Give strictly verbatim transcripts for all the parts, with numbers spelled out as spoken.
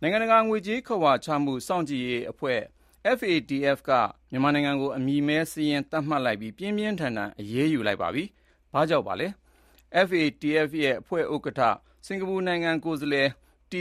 နိုင်ငံတကာငွေကြေးခဝါချမှုစောင့်ကြည့်ရေးအဖွဲ့ F A T F ကမြန်မာနိုင်ငံကိုအမည်မဲစာရင်းသတ်မှတ်လိုက်ပြီးပြင်းပြင်းထန်ထန်အရေးယူလိုက်ပါပြီ။ဘာကြောင့်ပါလဲ။ F A T F ရဲ့အဖွဲ့ဥက္ကဋ္ဌစင်ကာပူနိုင်ငံကိုယ်စားလှယ် T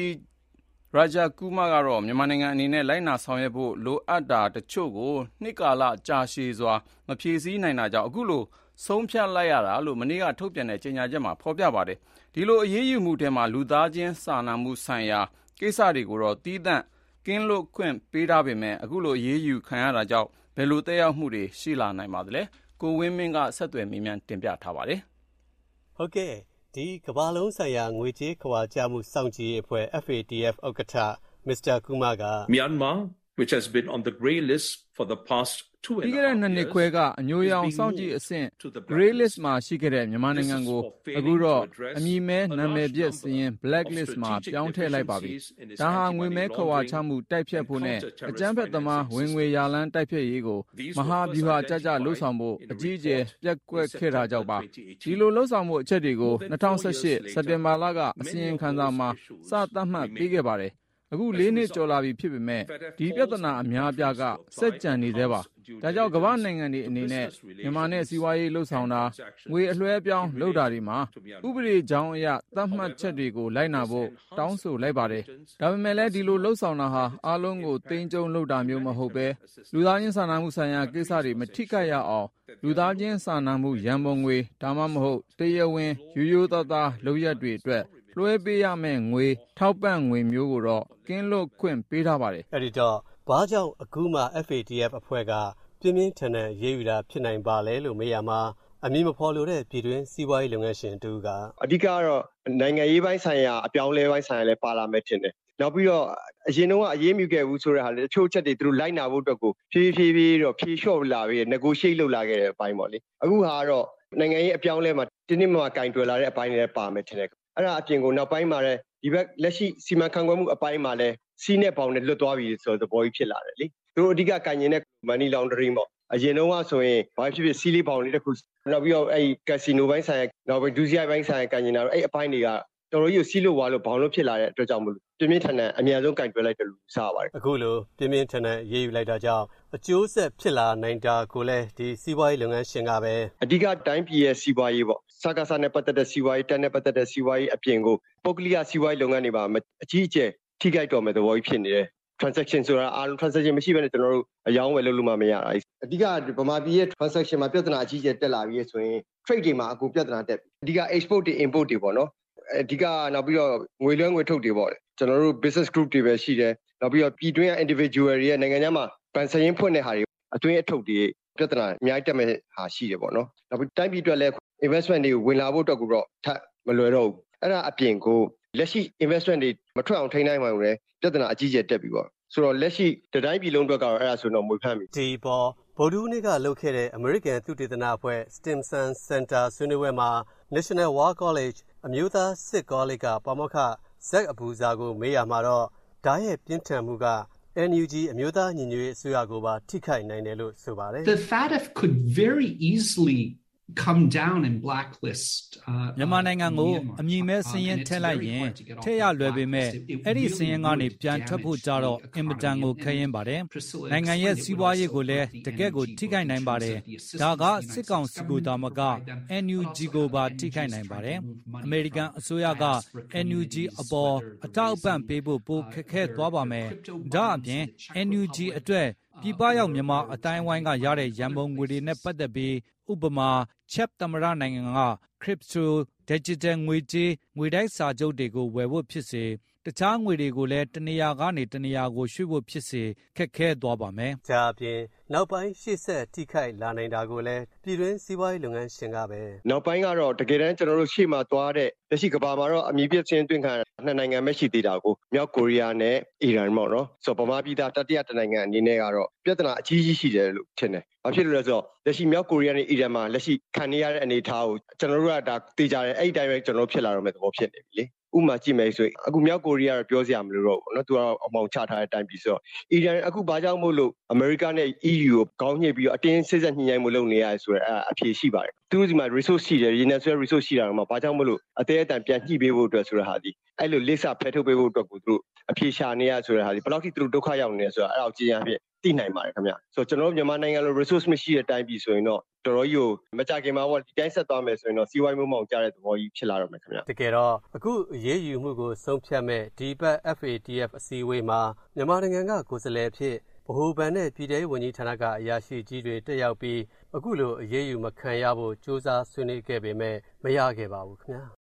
Raja Kumar ကတော့မြန်မာနိုင်ငံအနေနဲ့လိုက်နာဆောင်ရွက်ဖို့လိုအပ်တာတချို့ကိုနှစ်ကာလကြာရှည်စွာမဖြည့်ဆည်းနိုင်တာကြောင့်အခုလိုဆုံးဖြတ်လိုက်ရတာလို့မနေ့ကထုတ်ပြန်တဲ့ကြေညာချက်မှာဖော်ပြပါတယ်။ဒီလိုအရေးယူမှုထဲမှာလူသားချင်းစာနာမှုဆိုင်ရာကိစ္စတွေကိုတော့သီးသန့်ကင်းလွတ်ခွင့်ပေးထားပေမဲ့အခုလိုအရေးယူခံရတာကြောင့်ဘယ်လိုသက်ရောက်မှုတွေရှိလာနိုင်ပါသလဲ။ကိုဝင်းမင်းကဆက်သွယ်မေးမြန်းတင်ပြထားပါတယ်။ဟုတ်ကဲ့ဒီကမ္ဘာလုံးဆိုင်ရာငွေကြေးခဝါချမှုစောင့်ကြည့်ရေးအဖွဲ့ F A T F ဥက္ကဋ္ဌ Mister Kumar က Myanmar which has been on the grey list for the past two and a half years ပြီးခဲ့တဲ့နှစ်နှစ်ခွဲကအညိုရောင်စောင့်ကြည့်အဆင့် grey list မှာရှိခဲ့တဲ့မြန်မာနိုင်ငံကိုအခုတော့အမည်မဲနာမည်ပြည့်စည်ရင် black list မှာပြောင်းထည့်လိုက်ပါပြီ။ဒါဟာငွေမဲခဝါချမှုတိုက်ဖြတ်ဖို့နဲ့အကြမ်းဖက်သမားဝင်ငွေရလန်းတိုက်ဖြတ်ရေးကိုမဟာဗျူဟာကြကြလှုပ်ဆောင်ဖို့အကြီးအကျယ်ပြက်ကွက်ခဲ့တာကြောင့်ပါ။ဒီလိုလှုပ်ဆောင်မှုအချက်တွေကို၂၀၁၈စက်တင်ဘာလကအစီရင်ခံစာမှာစသတ်မှတ်ပေးခဲ့ပါတယ်။အခုလေးနှစ်ကျော်လာပြီဖြစ်ပေမဲ့ဒီပြဿနာအများအပြားကစက်ကြံနေသေးပါ။ဒါကြောင့်ကမ္ဘာနိုင်ငံတွေအနေနဲ့မြန်မာနဲ့စီးပွားရေးလှုပ်ဆောင်တာငွေအလွှဲအပြောင်းလုပ်တာတွေမှာဥပဒေကြောင်းအရသတ်မှတ်ချက်တွေကိုလိုက်နာဖို့တောင်းဆိုလိုက်ပါတယ်။ဒါပေမဲ့လည်းဒီလိုလှုပ်ဆောင်တာဟာအားလုံးကိုသိမ်းကျုံလုပ်တာမျိုးမဟုတ်ပဲလူသားချင်းစာနာမှုဆိုင်ရာကိစ္စတွေမထိခိုက်ရအောင်လူသားချင်းစာနာမှုရန်ပုံငွေဒါမှမဟုတ်တရားဝင်ရိုးရိုးသားသားလုပ်ရက်တွေအတွက်လွှဲပေးရမယ့်ငွေထောက်ပံ့ငွေမျိုးကိုတော့ကင်းလွတ်ခွင့်ပေးထားပါတယ်။အဲ့ဒီတော့ဘာကြောင့်အခုမှ F A T F အဖွဲ့ကပြင်းပြင်းထန်ထန်ရေးယူတာဖြစ်နိုင်ပါလဲလို့မေးရမှာအမည်မဖော်လို့တဲ့ပြည်တွင်းစီးပွားရေးလုပ်ငန်းရှင်တူကအဓိကကတော့နိုင်ငံရေးပိုင်းဆိုင်ရာအပြောင်းလဲပိုင်းဆိုင်ရာလည်းပါလာမယ်ထင်တယ်။နောက်ပြီးတော့အရင်တော့အရေးမြခဲ့ဘူးဆိုတဲ့ဟာလေတချို့ချက်တွေသူတို့လိုက်နာဖို့အတွက်ကိုဖြည်းဖြည်းဖြည်းတော့ဖြေလျှော့လာပြီး negotiate လုပ်လာခဲ့တဲ့အပိုင်းပေါ့လေ။အခုဟာကတော့နိုင်ငံရေးအပြောင်းလဲမှာတင်းတင်းမာမာကင်တွယ်လာတဲ့အပိုင်းတွေပါမယ်ထင်တယ်။အဲ့ဒါအပြင်ကိုနောက်ပိုင်းမှာလည်းဒီဘက်လက်ရှိစီမံခန့်ခွဲမှုအပိုင်းမှာလည်းစီးနဲ့ပေါင်နဲ့လွတ်သွားပြီဆိုတဲ့သဘောကြီးဖြစ်လာတယ်လေ။သူတို့အဓိကကင်ရင်တဲ့ money laundering ပေါ့အရင်တော့ဆိုရင်ဘာဖြစ်ဖြစ်စီးလေးပေါင်လေးတစ်ခုနောက်ပြီးတော့အဲ့ကက်စီနိုပိုင်းဆိုင်ရာနောက်ပြီးဒူးစီယာပိုင်းဆိုင်ရာကင်ရင်တာအဲ့အပိုင်းတွေကတော်တော်ကြီးကိုစီးလို့ဝါလို့ဘောင်လို့ဖြစ်လာတဲ့အတွက်ကြောင့်မလို့ပြင်းပြင်းထန်ထန်အများဆုံးကင်တွယ်လိုက်တယ်လို့စပါတယ်အခုလိုပြင်းပြင်းထန်ထန်ရေးယူလိုက်တာကြောင့်အကျိုးဆက်ဖြစ်လာနိုင်တာကိုလည်းဒီစီးပွားရေးလုပ်ငန်းရှင်ကပဲအဓိကတိုင်းပြည်ရဲ့စီးပွားရေးပေါ့စကားစားနဲ့ပတ်သက်တဲ့စီးပွားရေးတက်နဲ့ပတ်သက်တဲ့စီးပွားရေးအပြင်ကိုပုဂ္ဂလိကစီးပွားရေးလုပ်ငန်းတွေပါအကြီးအကျယ်ထိခိုက်တော်မဲ့သဘောကြီးဖြစ်နေတယ်transaction ဆိုတာအားလုံး transaction မရှိဘဲနဲ့ကျွန်တော်တို့အယောင်းဝယ်လုပ်လို့မှမရတာအဓိကဗမာပြည်ရဲ့ transaction မှာပြဿနာအကြီးအကျယ်တက်လာပြီးဆိုရင် trade တွေမှာအကူပြဿနာတက်အဓိက export တွေ import တွေပေါ့နော်အဓိကနောက်ပြီးတော့ငွေလွှဲငွေထုတ်တွေပေါ့ကျွန်တော်တို့ business group တွေပဲရှိတယ်နောက်ပြီးတော့ပြည်တွင်းက individual တွေရဲ့နိုင်ငံခြားမှာဗန်စရင်ဖွင့်တဲ့ဟာတွေအတွင်းအထုတ်တွေပြဿနာအများကြီးတက်မဲ့ဟာရှိတယ်ပေါ့နော်နောက်ပြီးတိုင်းပြည်အတွက်လည်း investment တွေဝင်လာဖို့အတွက်ကတော့ထပ်မလွယ်တော့ဘူးအဲ့ဒါအပြင်ကိုလက်ရှိ investment တွေမထွက်အောင်ထိန်းနိုင်မှလည်းပြဿနာအကြီးအကျယ်တက်ပြီပေါ့ဆိုတော့လက်ရှိတိုင်းပြည်လုံးအတွက်ကတော့အဲ့ဒါဆိုတော့မွေဖမ်းပြီဒီပေါ်ဗုဒ္ဓဦးနေ့ကလုပ်ခဲ့တဲ့ American သုတေသနအဖွဲ့ Stimson Center ဆွေးနွေးပွဲမှာ National War College အမျိုးသားစစ်ကောလိပ်ကပါမောက္ခဇက်အဘူဇာကိုမေးရမှာတော့ဒါရဲ့ပြင်းထန်မှုက N U G အမျိုးသားညီညွတ်ရေးအစိုးရကိုပါထိခိုက်နိုင်တယ်လို့ဆိုပါတယ် The F A T F could very easily come down and blacklist မြန်မာနိုင်ငံကိုအမည်မဲစင်းရင်ထည့်လိုက်ရင်ထည့်ရလွယ်ပေမဲ့အဲ့ဒီစင်းရင်ကနေပြန်ထွက်ဖို့ကြတော့အင်မတန်ကိုခက်ရင်ပါတယ်နိုင်ငံရဲ့စီးပွားရေးကိုလည်းတကယ့်ကိုထိခိုက်နိုင်ပါတယ်ဒါကစစ်ကောင်စီကိုတာမက N U G ကိုပါထိခိုက်နိုင်ပါတယ်အမေရိကန်အစိုးရက N U G အပေါ်အထောက်အပံ့ပေးဖို့ပိုခက်ခဲသွားပါမယ်ဒါအပြင် N U G အတွက်ပြည်ပရောက်မြန်မာအတိုင်းဝိုင်းကရတဲ့ရန်ပုံငွေတွေနဲ့ပတ်သက်ပြီးဥပမာချက်သမရနိုင်ငံက crypto digital ငွေကြေးငွေတိုက်စာချုပ်တွေကိုဝယ်ဖို့ဖြစ်စေတခြားငွေတွေကိုလည်းတနေရာကနေတနေရာကိုရွှေ့ဖို့ဖြစ်စေခက်ခဲသွားပါမယ်။ဒါအပြင်နောက်ပိုင်းရှေ့ဆက်ထိခိုက်လာနိုင်တာကိုလည်းပြည်တွင်းစီးပွားရေးလုပ်ငန်းရှင်ကပဲနောက်ပိုင်းကတော့တကယ်တမ်းကျွန်တော်တို့ရှေ့မှာသွားတဲ့လက်ရှိကမ္ဘာမှာတော့အမည်ပြည့်စင်းတွင်ခံနှစ်နိုင်ငံပဲရှိသေးတာကိုမြောက်ကိုရီးယားနဲ့အီရန်ပေါ့နော်ဆိုတော့ဗမာပြည်သားတတိယတနိုင်ငံအနေနဲ့ကတော့ပြဿနာအကြီးကြီးရှိတယ်လို့ထင်တယ်။ဘာဖြစ်လို့လဲဆိုတော့လက်ရှိမြောက်ကိုရီးယားနဲ့အီရန်မှာလက်ရှိခံနေရတဲ့အနေအထားကိုကျွန်တော်တို့ကဒါသိကြတယ်အဲ့ဒီတိုင်းပဲကျွန်တော်တို့ဖြစ်လာတော့မယ့်သဘောဖြစ်နေပြီလေဥပမာကြည့်မယ်ဆိုရင်အခုမြောက်ကိုရီးယားကပြောစရာမလိုတော့ဘူးเนาะသူကအမောင်ချထားတဲ့အတိုင်းပြီးဆိုတော့အီရန်အခုဘာကြောင့်မို့လို့အမေရိကနဲ့ E U ကိုခေါင်းညှိပြီးတော့အတင်းစစ်ဆက်ညှိနှိုင်းမှုလုပ်နေရတယ်ဆိုတော့အဖြေရှိပါတယ်သူတို့ဒီမှာ resource ရှိတယ်ရေနံဆွဲ resource ရှိတာတော့မှဘာကြောင့်မို့လို့အသေးအတန်ပြန်ညှိပေးဖို့အတွက်ဆိုတဲ့ဟာဒီအဲ့လိုလိပ်စာဖယ်ထုတ်ပေးဖို့အတွက်ကိုသူတို့အဖြေရှာနေရဆိုတဲ့ဟာဒီဘယ်လောက်ထိသူတို့ဒုက္ခရောက်နေလဲဆိုတော့အဲ့ဒါကိုကြည်ရဖြစ်သိနိုင်ပါတယ်ခင်ဗျဆိုတော့ကျွန်တော်တို့မြန်မာနိုင်ငံလို resource မရှိတဲ့အတိုင်းပြီးဆိုရင်တော့တော်တော်ကြီးကိုမကြခင်မှာဟိုဒီတိုင်းဆက်သွားမယ်ဆိုရင်တော့စီးပွားရေးမောင်းကြတဲ့သဘောကြီးဖြစ်လာတော့မယ်ခင်ဗျတကယ်တော့အခုအရေးယူမှုကိုဆုံးဖြတ်မဲ့ဒီဘက် F A T F အစည်းအဝေးမှာမြန်မာနိုင်ငံကကိုယ်စားလှယ်ဖြစ်ဗဟိုဘဏ်နဲ့ပြည်ထောင်ဝန်ကြီးဌာနကအရာရှိကြီးတွေတက်ရောက်ပြီးအခုလိုအရေးယူမခံရဖို့စ조사ဆွေးနွေးခဲ့ပေမဲ့မရခဲ့ပါဘူးခင်ဗျာ